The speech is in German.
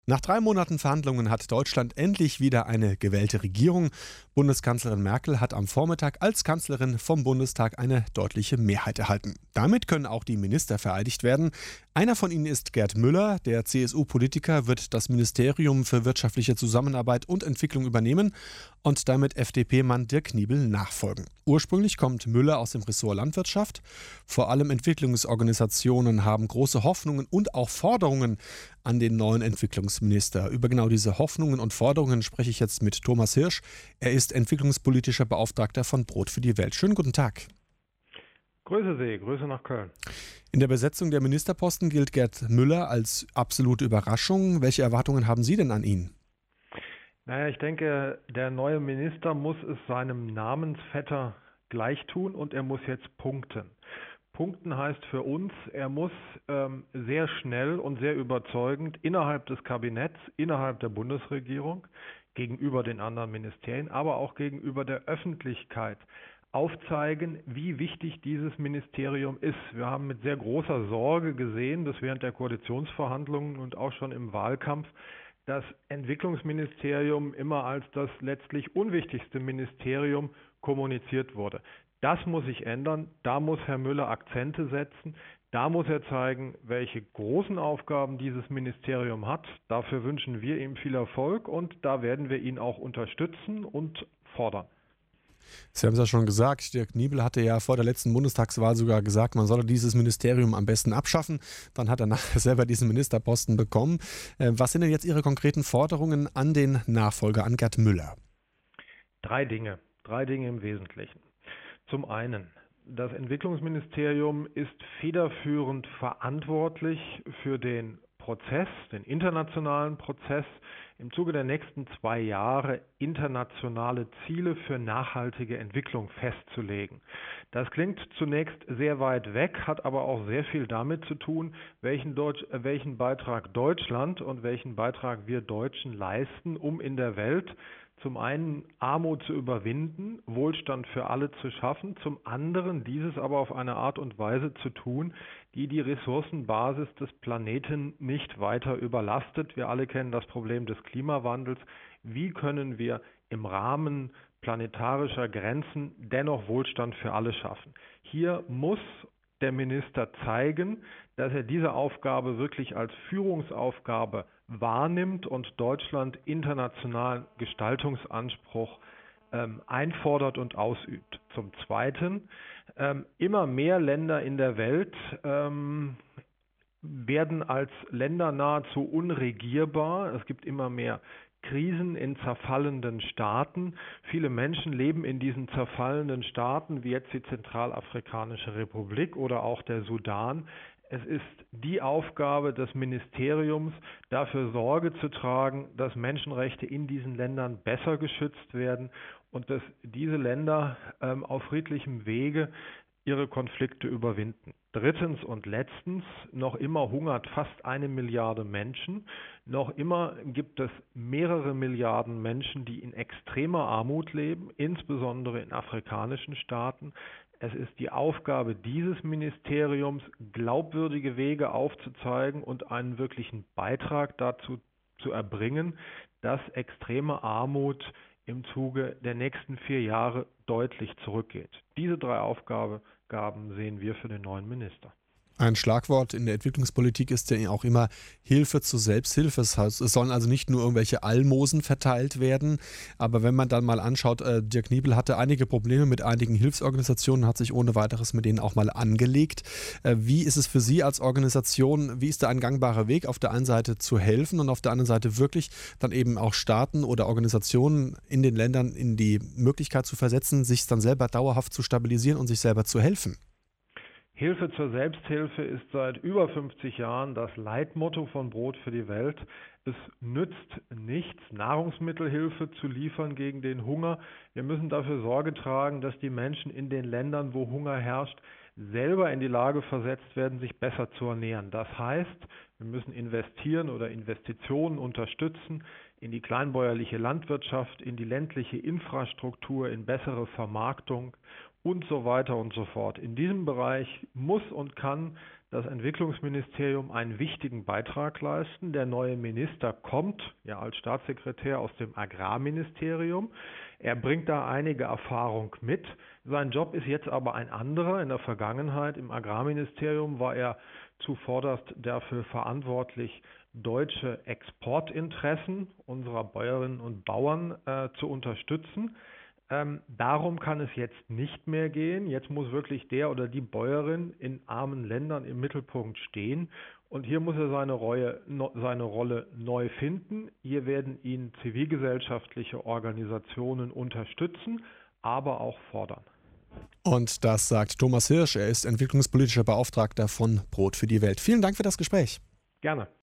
Nach 3 Monaten Verhandlungen hat Deutschland endlich wieder eine gewählte Regierung. Bundeskanzlerin Merkel hat am Vormittag als Kanzlerin vom Bundestag eine deutliche Mehrheit erhalten. Damit können auch die Minister vereidigt werden. Einer von ihnen ist Gerd Müller. Der CSU-Politiker wird das Ministerium für wirtschaftliche Zusammenarbeit und Entwicklung übernehmen und damit FDP-Mann Dirk Niebel nachfolgen. Ursprünglich kommt Müller aus dem Ressort Landwirtschaft. Vor allem Entwicklungsorganisationen haben große Hoffnungen und auch Forderungen an den neuen Entwicklungsminister. Über genau diese Hoffnungen und Forderungen spreche ich jetzt mit Thomas Hirsch. Er ist entwicklungspolitischer Beauftragter von Brot für die Welt. Schönen guten Tag. Grüße Sie, Grüße nach Köln. In der Besetzung der Ministerposten gilt Gerd Müller als absolute Überraschung. Welche Erwartungen haben Sie denn an ihn? Naja, ich denke, der neue Minister muss es seinem Namensvetter gleich tun und er muss jetzt punkten. Punkten heißt für uns, er muss sehr schnell und sehr überzeugend innerhalb des Kabinetts, innerhalb der Bundesregierung, gegenüber den anderen Ministerien, aber auch gegenüber der Öffentlichkeit aufzeigen, wie wichtig dieses Ministerium ist. Wir haben mit sehr großer Sorge gesehen, dass während der Koalitionsverhandlungen und auch schon im Wahlkampf das Entwicklungsministerium immer als das letztlich unwichtigste Ministerium kommuniziert wurde. Das muss sich ändern, da muss Herr Müller Akzente setzen, da muss er zeigen, welche großen Aufgaben dieses Ministerium hat. Dafür wünschen wir ihm viel Erfolg und da werden wir ihn auch unterstützen und fordern. Sie haben es ja schon gesagt, Dirk Niebel hatte ja vor der letzten Bundestagswahl sogar gesagt, man solle dieses Ministerium am besten abschaffen. Dann hat er nachher selber diesen Ministerposten bekommen. Was sind denn jetzt Ihre konkreten Forderungen an den Nachfolger, an Gerd Müller? Drei Dinge im Wesentlichen. Zum einen, das Entwicklungsministerium ist federführend verantwortlich für den Prozess, den internationalen Prozess, im Zuge der nächsten 2 Jahre internationale Ziele für nachhaltige Entwicklung festzulegen. Das klingt zunächst sehr weit weg, hat aber auch sehr viel damit zu tun, welchen Beitrag Deutschland und welchen Beitrag wir Deutschen leisten, um in der Welt zum einen Armut zu überwinden, Wohlstand für alle zu schaffen, zum anderen dieses aber auf eine Art und Weise zu tun, die die Ressourcenbasis des Planeten nicht weiter überlastet. Wir alle kennen das Problem des Klimawandels. Wie können wir im Rahmen planetarischer Grenzen dennoch Wohlstand für alle schaffen? Hier muss der Minister zeigen, dass er diese Aufgabe wirklich als Führungsaufgabe wahrnimmt und Deutschland internationalen Gestaltungsanspruch einfordert und ausübt. Zum Zweiten, immer mehr Länder in der Welt werden als Länder nahezu unregierbar. Es gibt immer mehr Krisen in zerfallenden Staaten. Viele Menschen leben in diesen zerfallenden Staaten, wie jetzt die Zentralafrikanische Republik oder auch der Sudan. Es ist die Aufgabe des Ministeriums, dafür Sorge zu tragen, dass Menschenrechte in diesen Ländern besser geschützt werden und dass diese Länder auf friedlichem Wege ihre Konflikte überwinden. Drittens und letztens, noch immer hungert fast 1 Milliarde Menschen. Noch immer gibt es mehrere Milliarden Menschen, die in extremer Armut leben, insbesondere in afrikanischen Staaten. Es ist die Aufgabe dieses Ministeriums, glaubwürdige Wege aufzuzeigen und einen wirklichen Beitrag dazu zu erbringen, dass extreme Armut im Zuge der nächsten 4 Jahre deutlich zurückgeht. Diese 3 Aufgaben sehen wir für den neuen Minister. Ein Schlagwort in der Entwicklungspolitik ist ja auch immer Hilfe zur Selbsthilfe. Das heißt, es sollen also nicht nur irgendwelche Almosen verteilt werden. Aber wenn man dann mal anschaut, Dirk Niebel hatte einige Probleme mit einigen Hilfsorganisationen, hat sich ohne weiteres mit denen auch mal angelegt. Wie ist es für Sie als Organisation, wie ist da ein gangbarer Weg, auf der einen Seite zu helfen und auf der anderen Seite wirklich dann eben auch Staaten oder Organisationen in den Ländern in die Möglichkeit zu versetzen, sich dann selber dauerhaft zu stabilisieren und sich selber zu helfen? Hilfe zur Selbsthilfe ist seit über 50 Jahren das Leitmotto von Brot für die Welt. Es nützt nichts, Nahrungsmittelhilfe zu liefern gegen den Hunger. Wir müssen dafür Sorge tragen, dass die Menschen in den Ländern, wo Hunger herrscht, selber in die Lage versetzt werden, sich besser zu ernähren. Das heißt, wir müssen investieren oder Investitionen unterstützen in die kleinbäuerliche Landwirtschaft, in die ländliche Infrastruktur, in bessere Vermarktung und so weiter und so fort. In diesem Bereich muss und kann das Entwicklungsministerium einen wichtigen Beitrag leisten. Der neue Minister kommt ja als Staatssekretär aus dem Agrarministerium. Er bringt da einige Erfahrung mit. Sein Job ist jetzt aber ein anderer. In der Vergangenheit im Agrarministerium war er zuvorderst dafür verantwortlich, deutsche Exportinteressen unserer Bäuerinnen und Bauern zu unterstützen. Darum kann es jetzt nicht mehr gehen. Jetzt muss wirklich der oder die Bäuerin in armen Ländern im Mittelpunkt stehen. Und hier muss er seine Rolle neu finden. Hier werden ihn zivilgesellschaftliche Organisationen unterstützen, aber auch fordern. Und das sagt Thomas Hirsch. Er ist entwicklungspolitischer Beauftragter von Brot für die Welt. Vielen Dank für das Gespräch. Gerne.